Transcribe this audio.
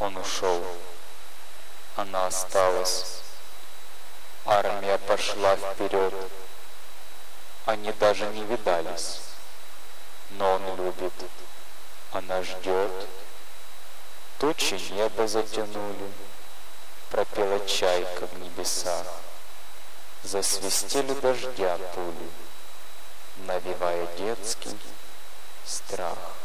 Он ушел, она осталась. Армия пошла вперед. Они даже не видались. Но он любит, она ждет. Тучи небо затянули, пропела чайка в небесах. Засвистели дождя пули, навевая детский страх.